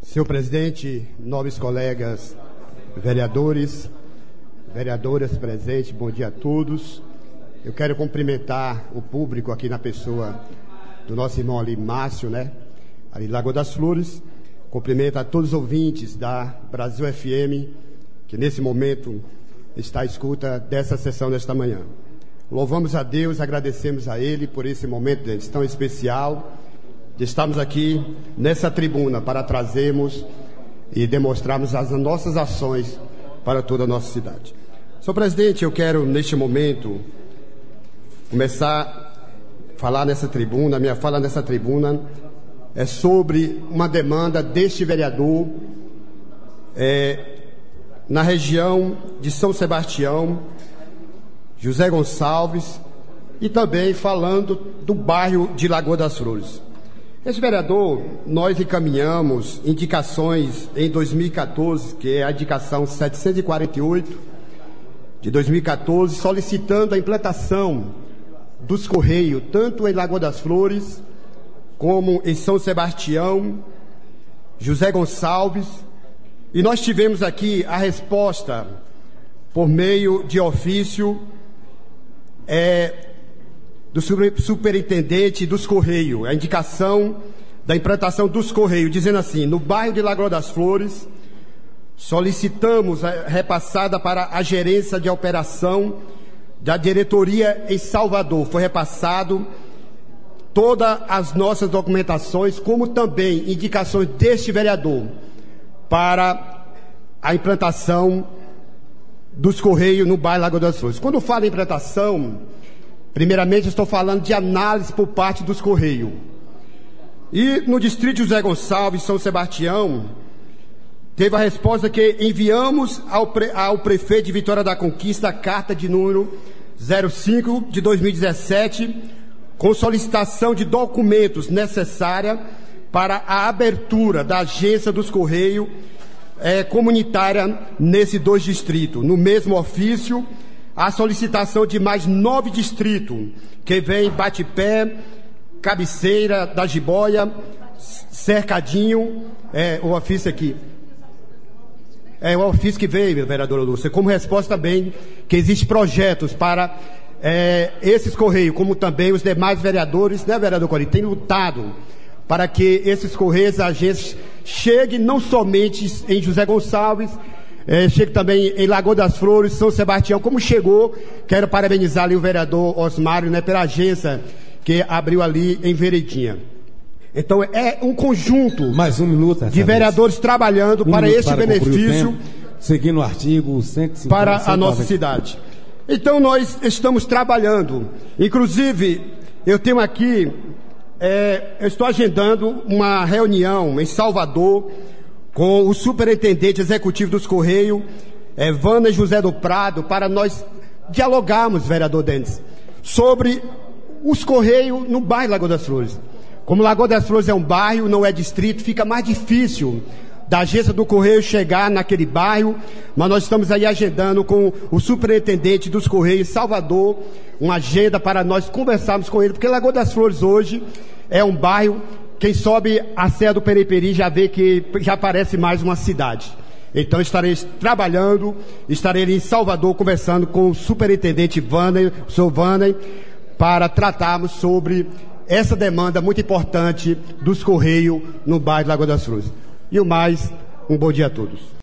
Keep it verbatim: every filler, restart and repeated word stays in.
Senhor presidente, nobres colegas vereadores, vereadoras presentes, bom dia a todos. Eu quero cumprimentar o público aqui na pessoa do nosso irmão ali, Márcio, né? Ali Lagoa das Flores. Cumprimento a todos os ouvintes da Brasil F M, que nesse momento está à escuta dessa sessão desta manhã. Louvamos a Deus, agradecemos a Ele por esse momento tão especial de estarmos aqui nessa tribuna para trazermos e demonstrarmos as nossas ações para toda a nossa cidade. Senhor presidente, eu quero neste momento começar a falar nessa tribuna, a minha fala nessa tribuna é sobre uma demanda deste vereador é, na região de São Sebastião, José Gonçalves, e também falando do bairro de Lagoa das Flores. Esse vereador, nós encaminhamos indicações em dois mil e quatorze, que é a indicação setecentos e quarenta e oito de dois mil e quatorze, solicitando a implantação dos Correios, tanto em Lagoa das Flores, como em São Sebastião, José Gonçalves, e nós tivemos aqui a resposta por meio de ofício é, do superintendente dos Correios, a indicação da implantação dos Correios, dizendo assim: no bairro de Lagoa das Flores, solicitamos a repassada para a gerência de operação da diretoria em Salvador. Foi repassado todas as nossas documentações, como também indicações deste vereador para a implantação dos Correios no bairro Lagoa das Flores. Quando eu falo em implantação, primeiramente estou falando de análise por parte dos Correios. E no distrito de José Gonçalves, São Sebastião, teve a resposta que enviamos ao, pre, ao prefeito de Vitória da Conquista a carta de número zero cinco de dois mil e dezessete, com solicitação de documentos necessária para a abertura da agência dos Correios é, comunitária nesses dois distritos. No mesmo ofício, a solicitação de mais nove distritos, que vem Batipé, Cabeceira da Jiboia, Cercadinho, é, o ofício aqui. É o ofício que veio, vereadora Lúcia, como resposta também que existem projetos para é, esses Correios, como também os demais vereadores, né, vereador Corinthians, têm lutado para que esses Correios, agências, cheguem não somente em José Gonçalves, é, chegue também em Lagoa das Flores, São Sebastião, como chegou. Quero parabenizar ali o vereador Osmário, né, pela agência que abriu ali em Veredinha. Então é um conjunto Mais um minuto, de vereadores vez. trabalhando um para este para benefício, seguindo o artigo cento e cinquenta, para a nossa cidade. Então nós estamos trabalhando. Inclusive, eu tenho aqui, é, eu estou agendando uma reunião em Salvador com o superintendente executivo dos Correios, é, Vânia José do Prado, para nós dialogarmos, vereador Denis, sobre os Correios no bairro Lagoa das Flores. Como Lagoa das Flores é um bairro, não é distrito, fica mais difícil da agência do Correio chegar naquele bairro, mas nós estamos aí agendando com o superintendente dos Correios Salvador, uma agenda para nós conversarmos com ele, porque Lagoa das Flores hoje é um bairro, quem sobe a Serra do Periperi já vê que já parece mais uma cidade. Então estarei trabalhando, estarei em Salvador conversando com o superintendente Vânia, o senhor Vânia, para tratarmos sobre essa demanda muito importante dos Correios no bairro Lagoa das Flores. E o mais, um bom dia a todos.